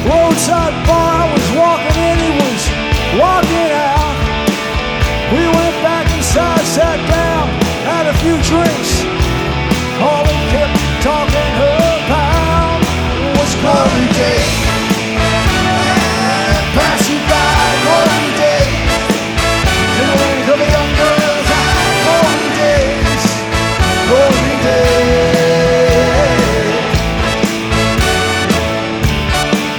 roadside bar. I was walking in, he was walking out. We went back inside, sat down, had a few drinks.